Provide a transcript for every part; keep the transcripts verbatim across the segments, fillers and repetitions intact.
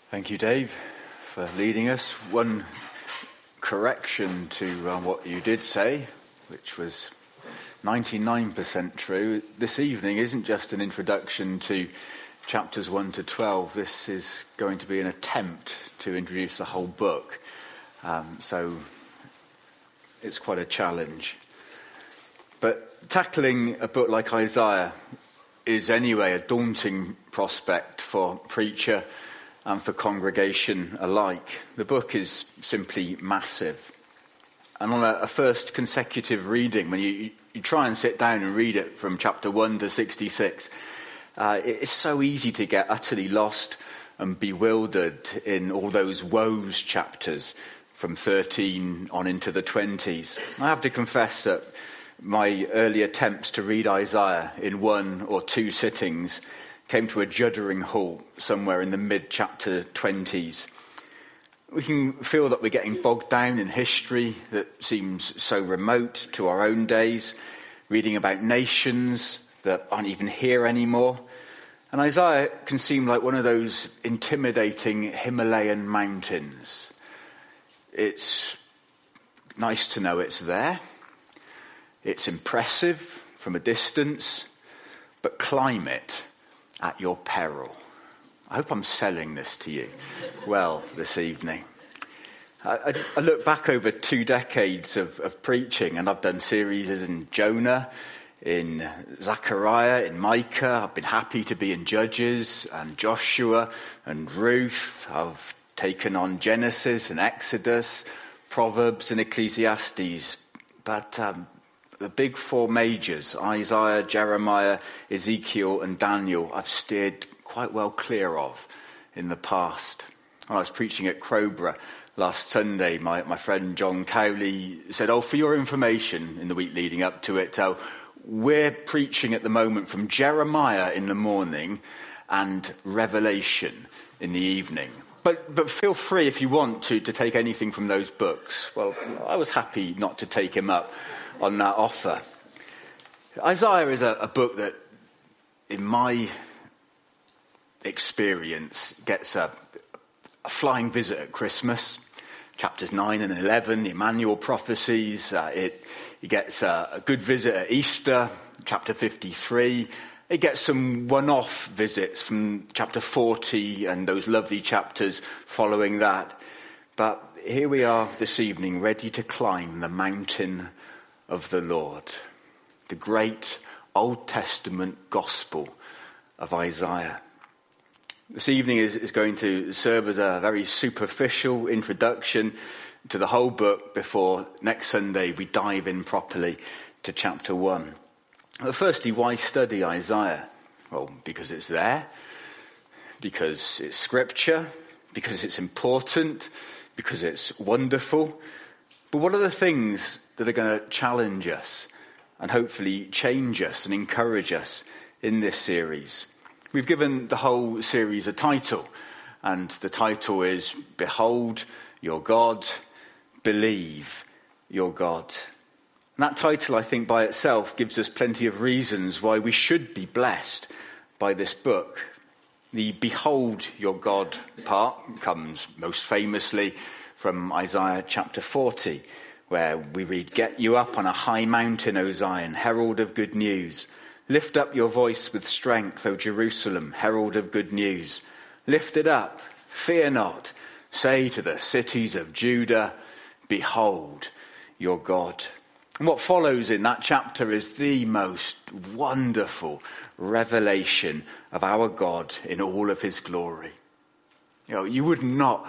Thank you, Dave, for leading us. One correction to uh, what you did say, which was ninety-nine percent true. This evening isn't just an introduction to chapters one to twelve. This is going to be an attempt to introduce the whole book. Um, so it's quite a challenge. But tackling a book like Isaiah is anyway a daunting prospect for preacher and for congregation alike. The book is simply massive. And on a, a first consecutive reading, when you, you try and sit down and read it from chapter one to sixty-six, uh, it's so easy to get utterly lost and bewildered in all those woes chapters from thirteen on into the twenties. I have to confess that my early attempts to read Isaiah in one or two sittings came to a juddering halt somewhere in the mid-chapter twenties. We can feel that we're getting bogged down in history that seems so remote to our own days, reading about nations that aren't even here anymore. And Isaiah can seem like one of those intimidating Himalayan mountains. It's nice to know it's there. It's impressive from a distance, but climb it at your peril. I hope I'm selling this to you well this evening. I, I, I look back over two decades of, of preaching, and I've done series in Jonah, in Zechariah, in Micah. I've been happy to be in Judges and Joshua and Ruth. I've taken on Genesis and Exodus, Proverbs and Ecclesiastes. But um, the big four majors, Isaiah, Jeremiah, Ezekiel and Daniel, I've steered quite well clear of in the past. When I was preaching at Crowborough last Sunday, my, my friend John Cowley said, oh, for your information in the week leading up to it, uh, we're preaching at the moment from Jeremiah in the morning and Revelation in the evening. But but feel free if you want to, to take anything from those books. Well, I was happy not to take him up on that offer. Isaiah is a, a book that, in my experience, gets a, a flying visit at Christmas. Chapters nine and eleven, the Emmanuel prophecies. Uh, it, it gets a, a good visit at Easter, chapter fifty-three. It gets some one-off visits from chapter forty and those lovely chapters following that. But here we are this evening, ready to climb the mountain of the Lord, the great Old Testament gospel of Isaiah. This evening is, is going to serve as a very superficial introduction to the whole book before next Sunday we dive in properly to chapter one. But firstly, why study Isaiah? Well, because it's there, because it's scripture, because it's important, because it's wonderful. But what are the things that are going to challenge us and hopefully change us and encourage us in this series? We've given the whole series a title, and the title is Behold Your God, Believe Your God. And that title, I think, by itself gives us plenty of reasons why we should be blessed by this book. The Behold Your God part comes most famously from Isaiah chapter forty, where we read, Get you up on a high mountain, O Zion, herald of good news. Lift up your voice with strength, O Jerusalem, herald of good news. Lift it up, fear not. Say to the cities of Judah, Behold your God. And what follows in that chapter is the most wonderful revelation of our God in all of his glory. You know, you would not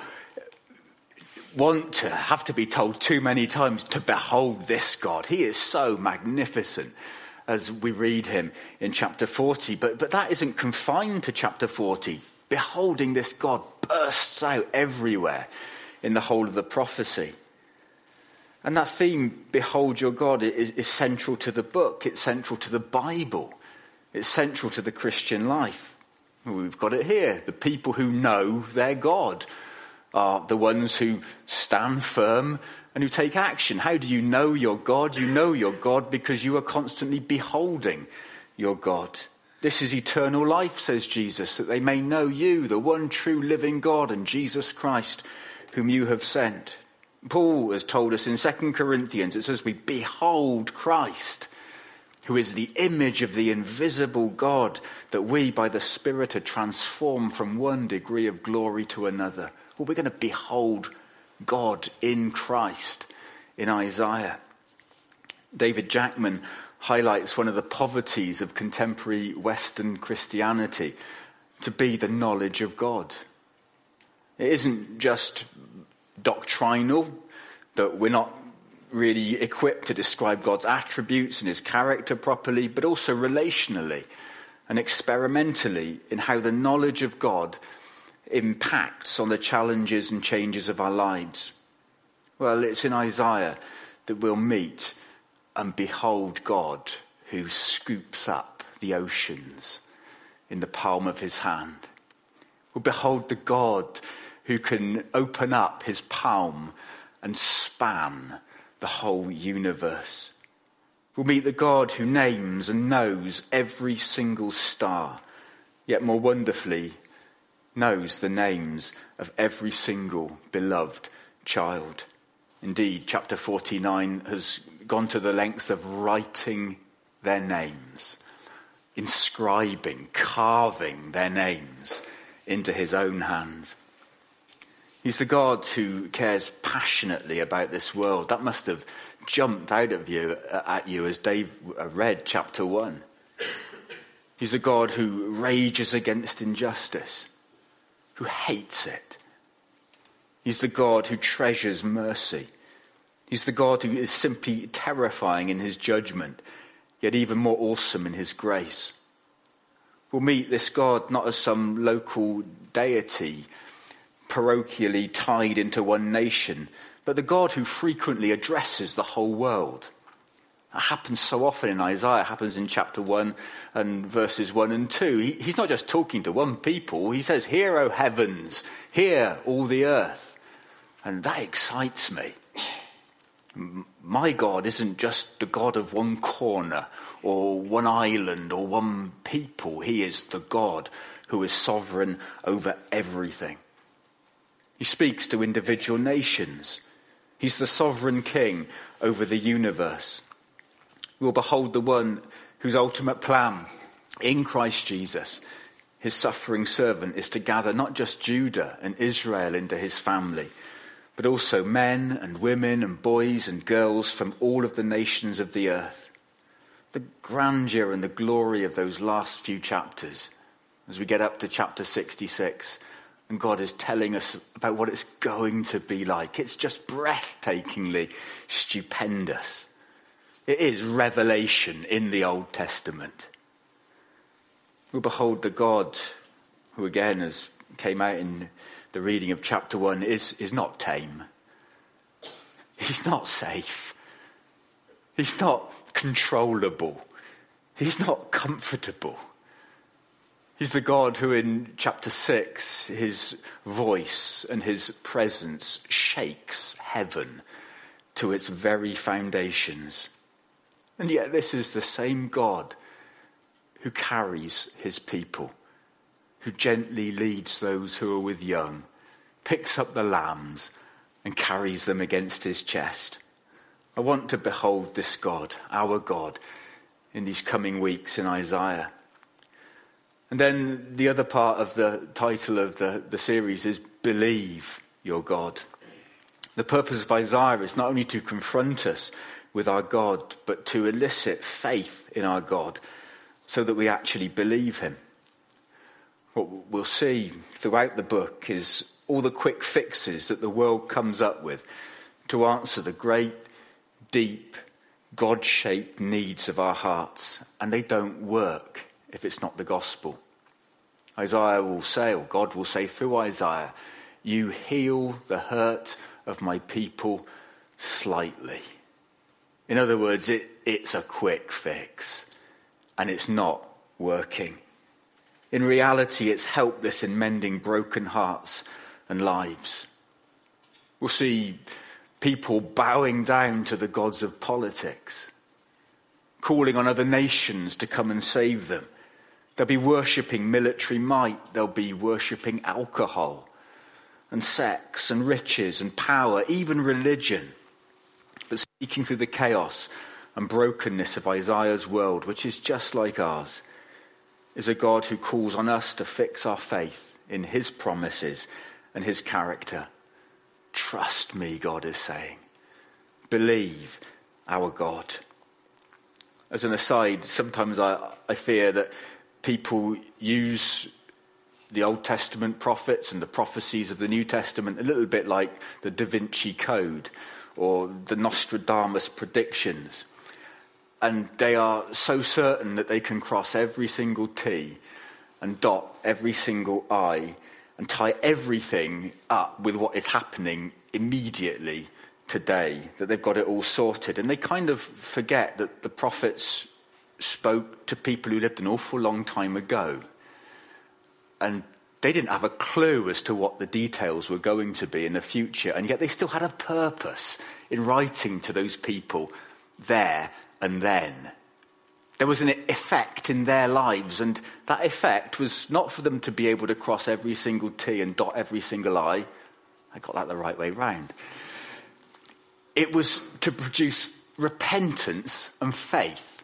want to have to be told too many times to behold this God. He is so magnificent as we read him in chapter forty. But, but that isn't confined to chapter forty. Beholding this God bursts out everywhere in the whole of the prophecy. And that theme, Behold Your God, is, is central to the book. It's central to the Bible. It's central to the Christian life. We've got it here. The people who know their God are the ones who stand firm and who take action. How do you know your God? You know your God because you are constantly beholding your God. This is eternal life, says Jesus, that they may know you, the one true living God, and Jesus Christ, whom you have sent. Paul has told us in Second Corinthians, it says, we behold Christ, who is the image of the invisible God, that we by the Spirit are transformed from one degree of glory to another. Well, we're going to behold God in Christ in Isaiah. David Jackman highlights one of the poverties of contemporary Western Christianity to be the knowledge of God. It isn't just doctrinal, that we're not really equipped to describe God's attributes and his character properly, but also relationally and experimentally in how the knowledge of God impacts on the challenges and changes of our lives. Well, it's in Isaiah that we'll meet and behold God who scoops up the oceans in the palm of his hand. We'll behold the God who can open up his palm and span the whole universe. We'll meet the God who names and knows every single star, yet more wonderfully knows the names of every single beloved child. Indeed, chapter forty-nine has gone to the lengths of writing their names, inscribing, carving their names into his own hands. He's the God who cares passionately about this world. That must have jumped out of you at you as Dave read chapter one. He's a God who rages against injustice, who hates it. He's the God who treasures mercy. He's the God who is simply terrifying in his judgment, yet even more awesome in his grace. We'll meet this God not as some local deity, parochially tied into one nation, but the God who frequently addresses the whole world. That happens so often in Isaiah. It happens in chapter one and verses one and two. He, he's not just talking to one people. He says, "Hear, O heavens, hear all the earth." And that excites me. My God isn't just the God of one corner or one island or one people. He is the God who is sovereign over everything. He speaks to individual nations. He's the sovereign king over the universe. We'll behold the one whose ultimate plan in Christ Jesus, his suffering servant, is to gather not just Judah and Israel into his family, but also men and women and boys and girls from all of the nations of the earth. The grandeur and the glory of those last few chapters, as we get up to chapter sixty-six, and God is telling us about what it's going to be like. It's just breathtakingly stupendous. It is revelation in the Old Testament. We'll behold the God who, again, as came out in the reading of chapter one, is, is not tame. He's not safe. He's not controllable. He's not comfortable. He's the God who in chapter six, his voice and his presence shakes heaven to its very foundations. And yet this is the same God who carries his people, who gently leads those who are with young, picks up the lambs and carries them against his chest. I want to behold this God, our God, in these coming weeks in Isaiah. And then the other part of the title of the, the series is Believe Your God. The purpose of Isaiah is not only to confront us with our God, but to elicit faith in our God so that we actually believe him. What we'll see throughout the book is all the quick fixes that the world comes up with to answer the great, deep, God-shaped needs of our hearts. And they don't work if it's not the gospel. Isaiah will say, or God will say through Isaiah, "You heal the hurt of my people slightly." In other words, it, it's a quick fix, and it's not working. In reality, it's helpless in mending broken hearts and lives. We'll see people bowing down to the gods of politics, calling on other nations to come and save them. They'll be worshipping military might. They'll be worshipping alcohol and sex and riches and power, even religion. But speaking through the chaos and brokenness of Isaiah's world, which is just like ours, is a God who calls on us to fix our faith in his promises and his character. Trust me, God is saying. Believe our God. As an aside, sometimes I, I fear that people use the Old Testament prophets and the prophecies of the New Testament a little bit like the Da Vinci Code or the Nostradamus predictions. And they are so certain that they can cross every single T and dot every single I and tie everything up with what is happening immediately today, that they've got it all sorted. And they kind of forget that the prophets spoke to people who lived an awful long time ago. And they didn't have a clue as to what the details were going to be in the future. And yet they still had a purpose in writing to those people there and then. There was an effect in their lives, and that effect was not for them to be able to cross every single T and dot every single I. I got that the right way round. It was to produce repentance and faith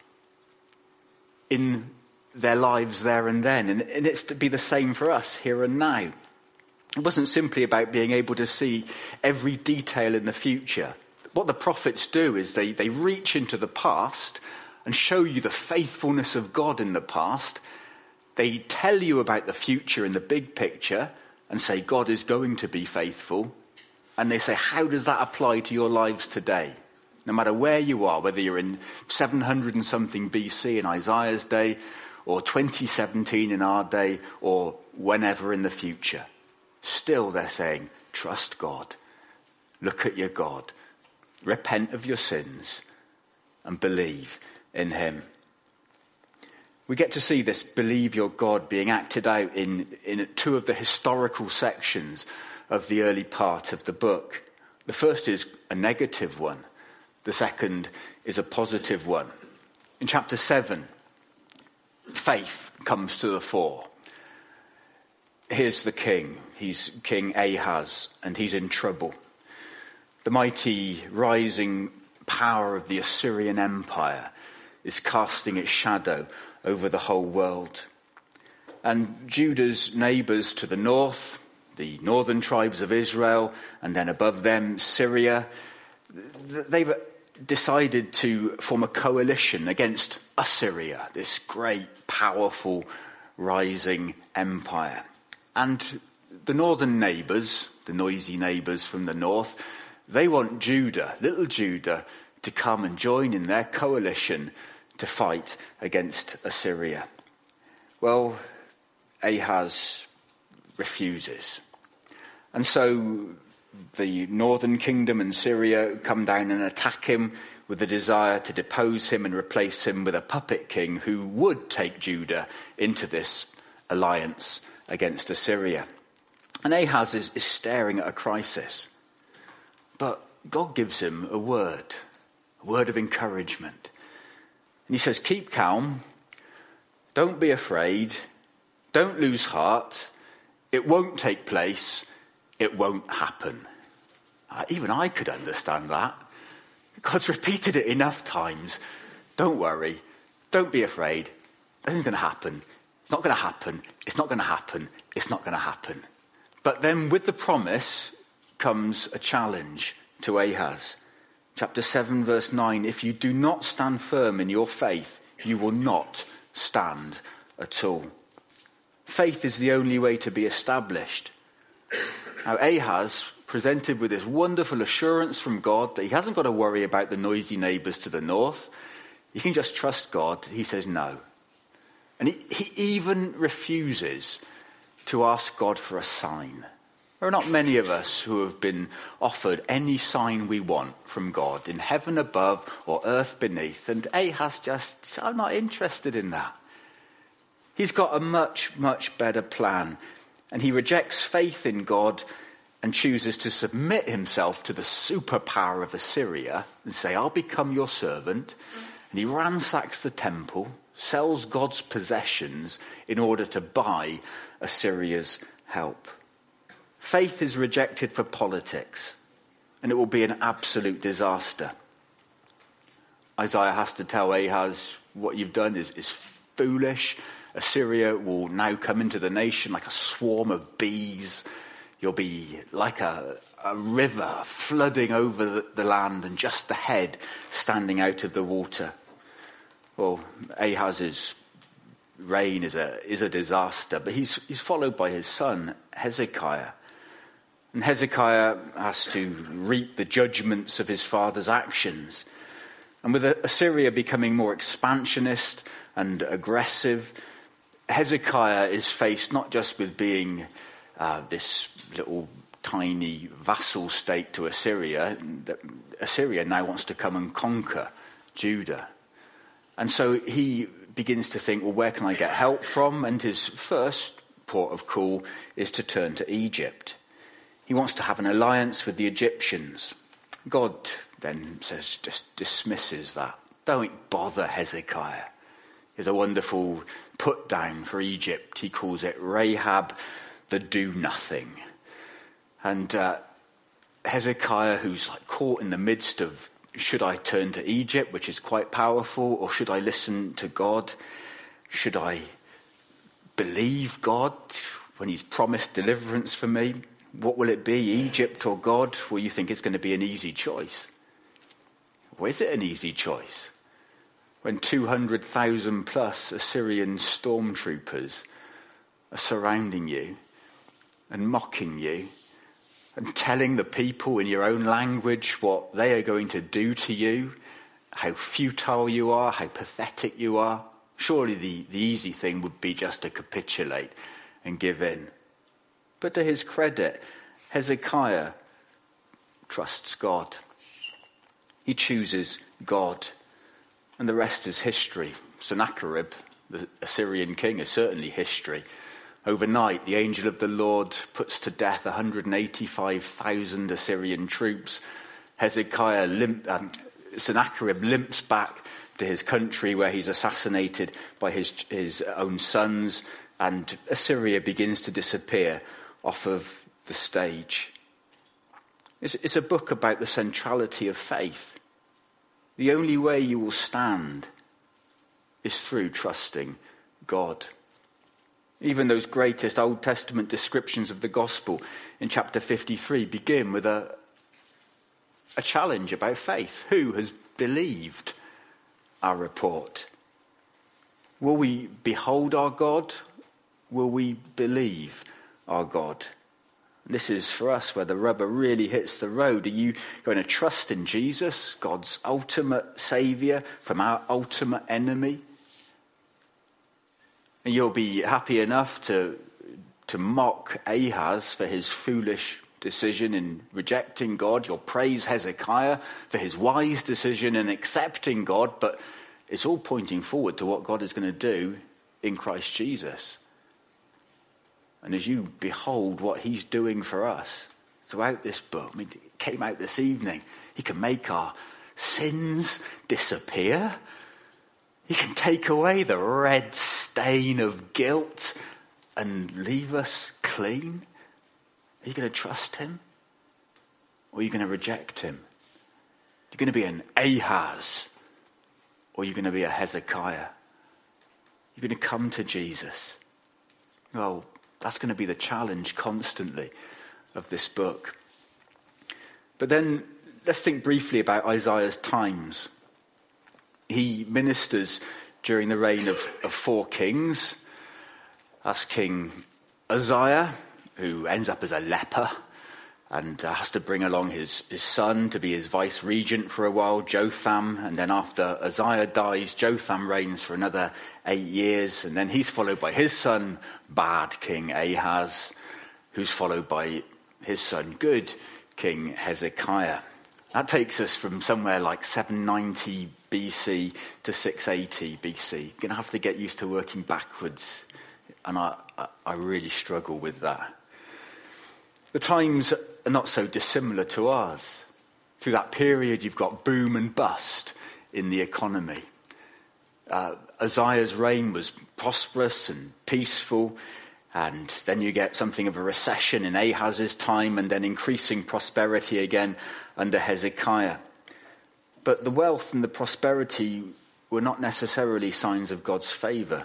in their lives there and then. And, and it's to be the same for us here and now. It wasn't simply about being able to see every detail in the future. What the prophets do is they, they reach into the past and show you the faithfulness of God in the past. They tell you about the future in the big picture and say God is going to be faithful. And they say, how does that apply to your lives today? No matter where you are, whether you're in seven hundred and something B C in Isaiah's day, or twenty seventeen in our day, or whenever in the future. Still they're saying, trust God. Look at your God. Repent of your sins and believe in him. We get to see this believe your God being acted out in, in two of the historical sections of the early part of the book. The first is a negative one. The second is a positive one. In chapter seven, faith comes to the fore. Here's the king. He's King Ahaz, and he's in trouble. The mighty rising power of the Assyrian Empire is casting its shadow over the whole world. And Judah's neighbours to the north, the northern tribes of Israel, and then above them Syria, they've decided to form a coalition against Assyria, this great, powerful, rising empire. And the northern neighbours, the noisy neighbours from the north, they want Judah, little Judah, to come and join in their coalition to fight against Assyria. Well, Ahaz refuses. And so the northern kingdom and Syria come down and attack him with the desire to depose him and replace him with a puppet king who would take Judah into this alliance against Assyria. And Ahaz is, is staring at a crisis. But God gives him a word, a word of encouragement. And he says, keep calm, don't be afraid, don't lose heart, it won't take place, it won't happen. Uh, even I could understand that. God's repeated it enough times. Don't worry, don't be afraid, nothing's going to happen, it's not going to happen, it's not going to happen, it's not going to happen. But then with the promise comes a challenge to Ahaz. Chapter seven, verse nine, if you do not stand firm in your faith, you will not stand at all. Faith is the only way to be established. Now Ahaz, presented with this wonderful assurance from God that he hasn't got to worry about the noisy neighbours to the north, he can just trust God, he says no. And he, he even refuses to ask God for a sign. There are not many of us who have been offered any sign we want from God in heaven above or earth beneath. And Ahaz just, I'm not interested in that. He's got a much, much better plan. And he rejects faith in God and chooses to submit himself to the superpower of Assyria and say, I'll become your servant. And he ransacks the temple, sells God's possessions in order to buy Assyria's help. Faith is rejected for politics, and it will be an absolute disaster. Isaiah has to tell Ahaz, what you've done is, is foolish. Assyria will now come into the nation like a swarm of bees. You'll be like a, a river flooding over the, the land and just the head standing out of the water. Well, Ahaz's reign is a, is a disaster, but he's, he's followed by his son, Hezekiah. And Hezekiah has to reap the judgments of his father's actions. And with Assyria becoming more expansionist and aggressive, Hezekiah is faced not just with being uh, this little tiny vassal state to Assyria. Assyria now wants to come and conquer Judah. And so he begins to think, well, where can I get help from? And his first port of call is to turn to Egypt. He wants to have an alliance with the Egyptians. God then says, just dismisses that. Don't bother, Hezekiah. There's a wonderful put down for Egypt. He calls it Rahab the do-nothing. And uh, Hezekiah, who's like caught in the midst of, should I turn to Egypt, which is quite powerful, or should I listen to God? Should I believe God when he's promised deliverance for me? What will it be, Egypt or God? Well, you think it's going to be an easy choice. Well, is it an easy choice? When two hundred thousand plus Assyrian stormtroopers are surrounding you and mocking you and telling the people in your own language what they are going to do to you, how futile you are, how pathetic you are. Surely the, the easy thing would be just to capitulate and give in. But to his credit, Hezekiah trusts God. He chooses God. And the rest is history. Sennacherib, the Assyrian king, is certainly history. Overnight, the angel of the Lord puts to death one hundred eighty-five thousand Assyrian troops. Hezekiah, limp, um, Sennacherib limps back to his country where he's assassinated by his, his own sons, and Assyria begins to disappear off of the stage. It's, it's a book about the centrality of faith. The only way you will stand is through trusting God. Even those greatest Old Testament descriptions of the gospel in chapter fifty-three begin with a, a challenge about faith. Who has believed our report? Will we behold our God? Will we believe our God? This is for us where the rubber really hits the road. Are you going to trust in Jesus, God's ultimate saviour from our ultimate enemy? And you'll be happy enough to, to mock Ahaz for his foolish decision in rejecting God. You'll praise Hezekiah for his wise decision in accepting God. But it's all pointing forward to what God is going to do in Christ Jesus. And as you behold what he's doing for us throughout this book, I mean, it came out this evening, he can make our sins disappear. He can take away the red stain of guilt and leave us clean. Are you going to trust him? Or are you going to reject him? You're going to be an Ahaz, or you're going to be a Hezekiah. You're going to come to Jesus. Well, that's going to be the challenge constantly of this book. But then let's think briefly about Isaiah's times. He ministers during the reign of, of four kings. That's King Uzziah, who ends up as a leper and uh, has to bring along his, his son to be his vice-regent for a while, Jotham. And then after Uzziah dies, Jotham reigns for another eight years. And then he's followed by his son, bad King Ahaz, who's followed by his son, good King Hezekiah. That takes us from somewhere like seven ninety B C to six eighty B C. You're going to have to get used to working backwards. And I, I really struggle with that. The times are not so dissimilar to ours. Through that period, you've got boom and bust in the economy. Uh, Uzziah's reign was prosperous and peaceful, and then you get something of a recession in Ahaz's time, and then increasing prosperity again under Hezekiah. But the wealth and the prosperity were not necessarily signs of God's favour.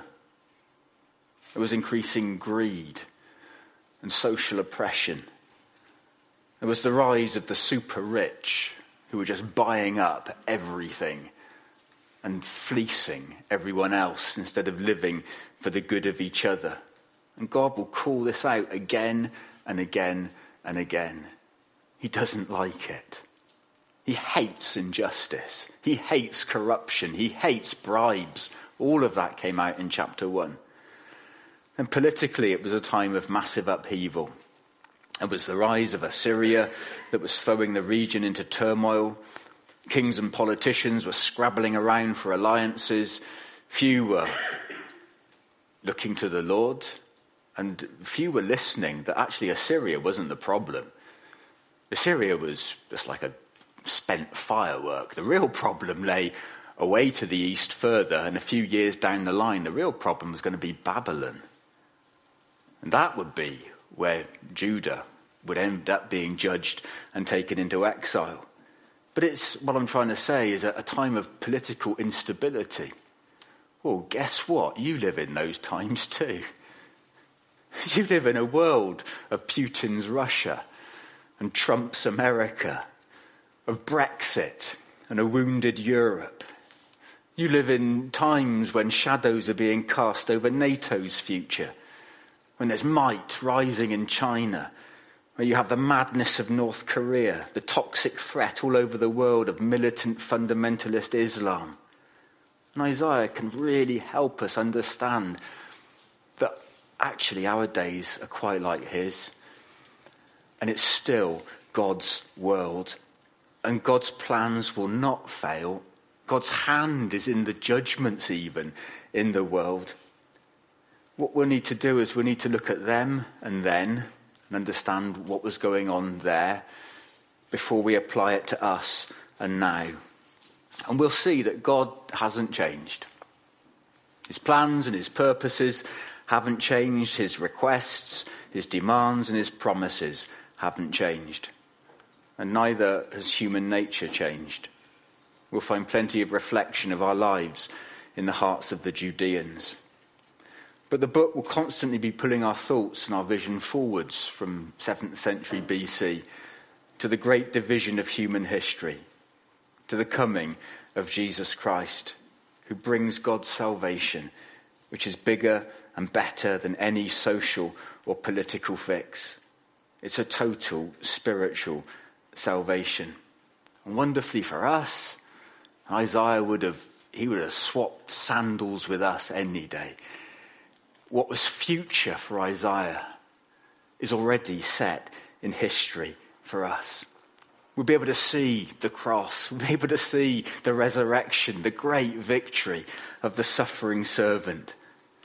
It was increasing greed and social oppression. It was the rise of the super rich who were just buying up everything and fleecing everyone else instead of living for the good of each other. And God will call this out again and again and again. He doesn't like it. He hates injustice. He hates corruption. He hates bribes. All of that came out in chapter one. And politically, it was a time of massive upheaval. It was the rise of Assyria that was throwing the region into turmoil. Kings and politicians were scrabbling around for alliances. Few were looking to the Lord, and few were listening that actually Assyria wasn't the problem. Assyria was just like a spent firework. The real problem lay away to the east further, and a few years down the line, the real problem was going to be Babylon. And that would be where Judah would end up being judged and taken into exile. But it's, what I'm trying to say is a, a time of political instability. Well, guess what? You live in those times too. You live in a world of Putin's Russia and Trump's America, of Brexit and a wounded Europe. You live in times when shadows are being cast over NATO's future, when there's might rising in China, where you have the madness of North Korea, the toxic threat all over the world of militant fundamentalist Islam. And Isaiah can really help us understand that actually our days are quite like his. And it's still God's world. And God's plans will not fail. God's hand is in the judgments even in the world. What we'll need to do is we need to look at them and then and understand what was going on there before we apply it to us and now. And we'll see that God hasn't changed. His plans and his purposes haven't changed. His requests, his demands and his promises haven't changed. And neither has human nature changed. We'll find plenty of reflection of our lives in the hearts of the Judeans. But the book will constantly be pulling our thoughts and our vision forwards from seventh century B C to the great division of human history, to the coming of Jesus Christ, who brings God's salvation, which is bigger and better than any social or political fix. It's a total spiritual salvation. And wonderfully for us, Isaiah would have, he would have swapped sandals with us any day. What was future for Isaiah is already set in history for us. We'll be able to see the cross. We'll be able to see the resurrection, the great victory of the suffering servant.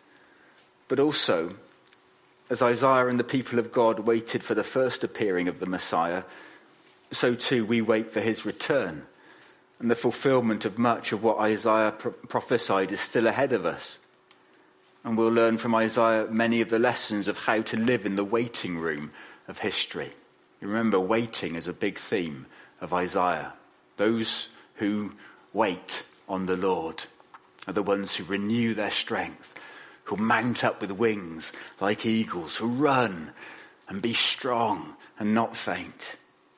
But also, as Isaiah and the people of God waited for the first appearing of the Messiah, so too we wait for his return. And the fulfillment of much of what Isaiah pro- prophesied is still ahead of us. And we'll learn from Isaiah many of the lessons of how to live in the waiting room of history. You remember, waiting is a big theme of Isaiah. Those who wait on the Lord are the ones who renew their strength, who mount up with wings like eagles, who run and be strong and not faint.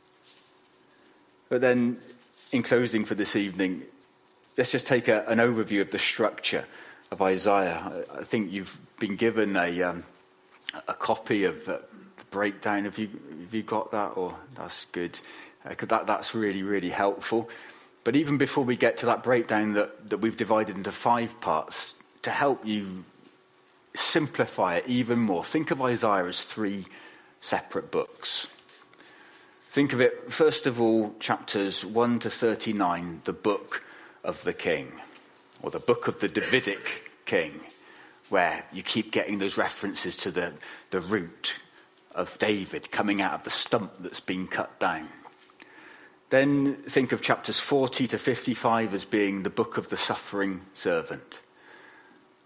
But then, in closing for this evening, let's just take a, an overview of the structure of Isaiah. I, I think you've been given a um, a copy of uh, the breakdown. Have you have you got that? Or that's good. Uh, 'cause that that's really really helpful. But even before we get to that breakdown that, that we've divided into five parts, to help you simplify it even more, think of Isaiah as three separate books. Think of it, first of all, chapters one to thirty-nine, the book of the king, or the book of the Davidic king, where you keep getting those references to the, the root of David coming out of the stump that's been cut down. Then think of chapters forty to fifty-five as being the book of the suffering servant.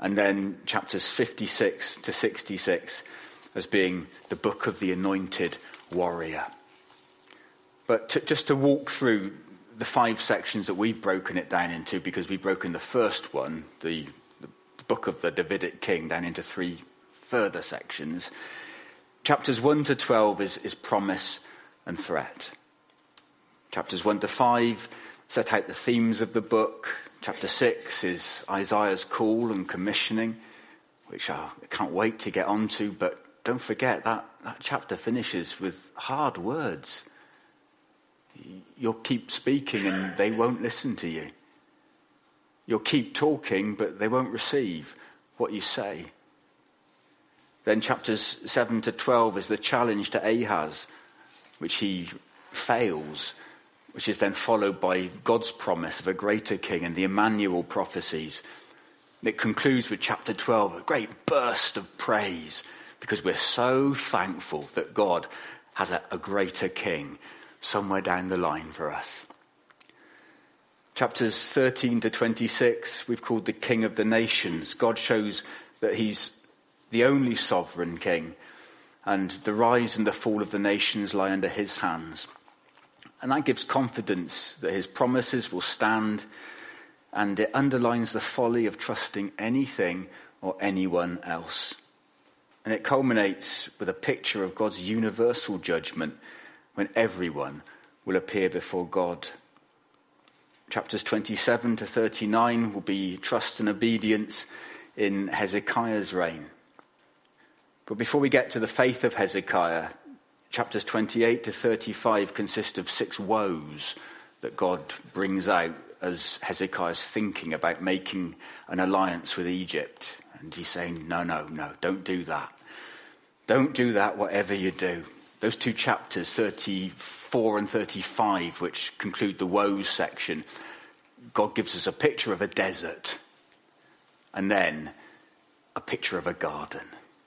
And then chapters fifty-six to sixty-six as being the book of the anointed warrior. But to, just to walk through the five sections that we've broken it down into, because we've broken the first one, the, the book of the Davidic king, down into three further sections. Chapters one to twelve is, is promise and threat. Chapters one to five set out the themes of the book. Chapter six is Isaiah's call and commissioning, which I can't wait to get onto, but don't forget that, that chapter finishes with hard words. You'll keep speaking and they won't listen to you. You'll keep talking, but they won't receive what you say. Then chapters seven to twelve is the challenge to Ahaz, which he fails, which is then followed by God's promise of a greater king and the Emmanuel prophecies. It concludes with chapter twelve, a great burst of praise, because we're so thankful that God has a, a greater king somewhere down the line for us. Chapters thirteen to twenty-six, we've called the King of the Nations. God shows that he's the only sovereign king, and the rise and the fall of the nations lie under his hands. And that gives confidence that his promises will stand, and it underlines the folly of trusting anything or anyone else. And it culminates with a picture of God's universal judgment when everyone will appear before God. Chapters twenty-seven to thirty-nine will be trust and obedience in Hezekiah's reign. But before we get to the faith of Hezekiah, chapters twenty-eight to thirty-five consist of six woes that God brings out as Hezekiah's thinking about making an alliance with Egypt. And he's saying, no, no, no, don't do that. Don't do that, whatever you do. Those two chapters, thirty-four and thirty-five, which conclude the woes section, God gives us a picture of a desert and then a picture of a garden.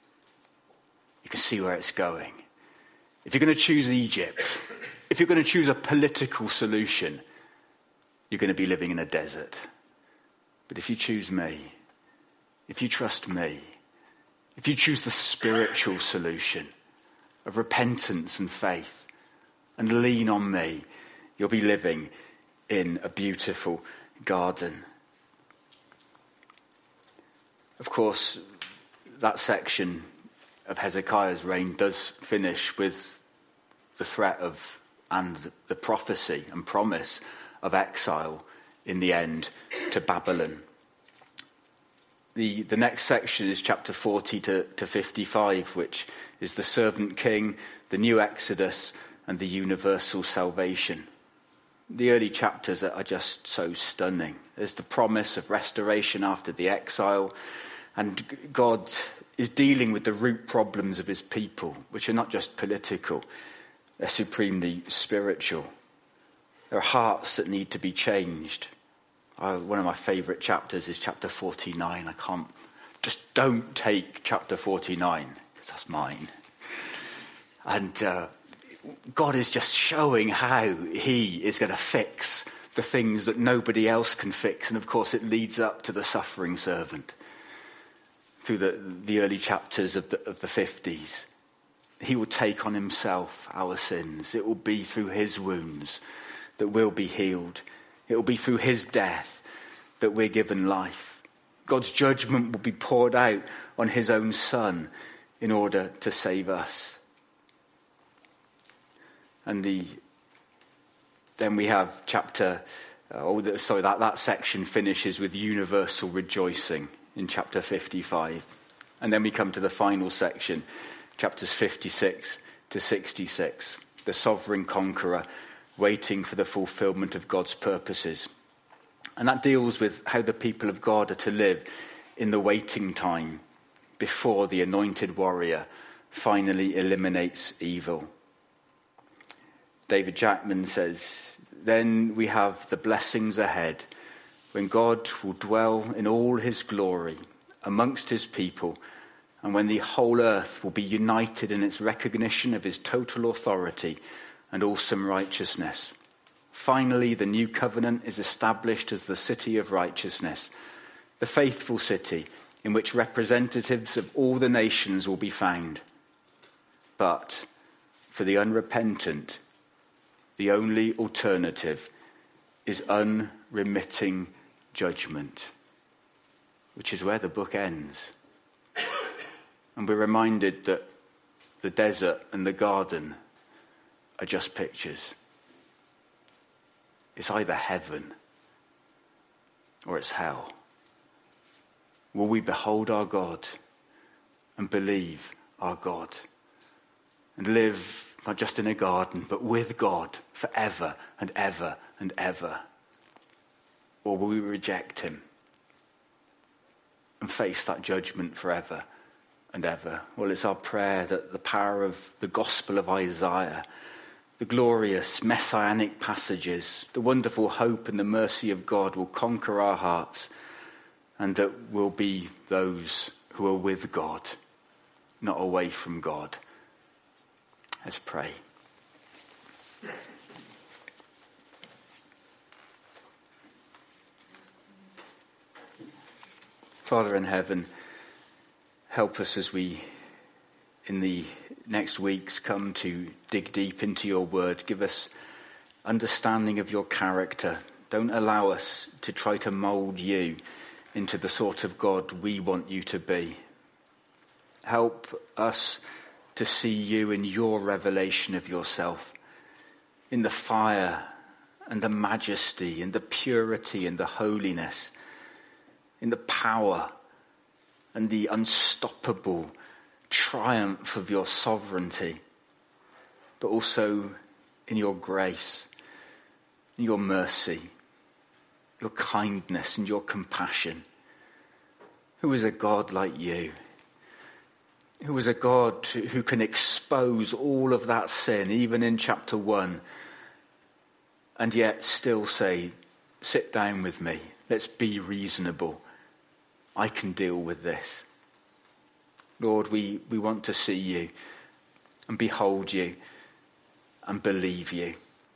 You can see where it's going. If you're going to choose Egypt, if you're going to choose a political solution, you're going to be living in a desert. But if you choose me, if you trust me, if you choose the spiritual solution of repentance and faith and lean on me, you'll be living in a beautiful garden. Of course, that section of Hezekiah's reign does finish with the threat of and the prophecy and promise of exile in the end to Babylon. The, the next section is chapter forty to, to fifty-five, which is the servant king, the new Exodus, and the universal salvation. The early chapters are just so stunning. There's the promise of restoration after the exile, and God is dealing with the root problems of his people, which are not just political, they're supremely spiritual. There are hearts that need to be changed. Uh, one of my favourite chapters is chapter forty-nine. I can't, just don't take chapter forty-nine, because that's mine. And uh, God is just showing how he is going to fix the things that nobody else can fix. And of course it leads up to the suffering servant through the, the early chapters of the, of the fifties. He will take on himself our sins. It will be through his wounds that we'll be healed. It will be through his death that we're given life. God's judgment will be poured out on his own son in order to save us. And the then we have chapter, uh, oh, the, sorry, that, that section finishes with universal rejoicing in chapter fifty-five. And then we come to the final section, chapters fifty-six to sixty-six, the sovereign conqueror waiting for the fulfillment of God's purposes. And that deals with how the people of God are to live in the waiting time before the anointed warrior finally eliminates evil. David Jackman says, then we have the blessings ahead when God will dwell in all his glory amongst his people, and when the whole earth will be united in its recognition of his total authority and awesome righteousness. Finally, the new covenant is established as the city of righteousness, the faithful city in which representatives of all the nations will be found. But for the unrepentant, the only alternative is unremitting judgment, which is where the book ends. And we're reminded that the desert and the garden are just pictures. It's either heaven or it's hell. Will we behold our God and believe our God and live not just in a garden but with God forever and ever and ever? Or will we reject him and face that judgment forever and ever? Well, it's our prayer that the power of the gospel of Isaiah, the glorious messianic passages, the wonderful hope and the mercy of God will conquer our hearts, and that we'll be those who are with God, not away from God. Let's pray. Father in heaven, help us as we, in the next weeks, come to dig deep into your word. Give us understanding of your character. Don't allow us to try to mould you into the sort of God we want you to be. Help us to see you in your revelation of yourself, in the fire and the majesty and the purity and the holiness, in the power and the unstoppable triumph of your sovereignty, but also in your grace, in your mercy, your kindness and your compassion. Who is a God like you? Who is a God who can expose all of that sin, even in chapter one, and yet still say, sit down with me, let's be reasonable. I can deal with this. Lord, we, we want to see you and behold you and believe you.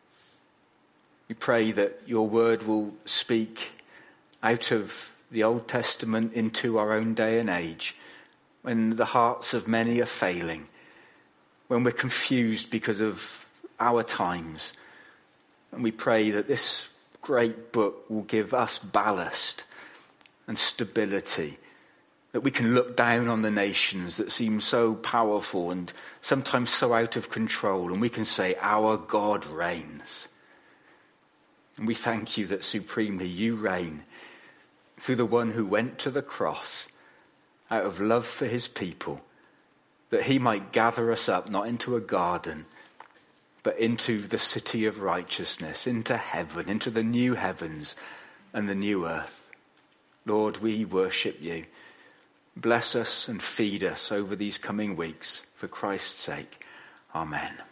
We pray that your word will speak out of the Old Testament into our own day and age, when the hearts of many are failing, when we're confused because of our times. And we pray that this great book will give us ballast and stability, that we can look down on the nations that seem so powerful and sometimes so out of control, and we can say, our God reigns. And we thank you that supremely you reign through the one who went to the cross out of love for his people, that he might gather us up not into a garden, but into the city of righteousness, into heaven, into the new heavens and the new earth. Lord, we worship you. Bless us and feed us over these coming weeks for Christ's sake. Amen.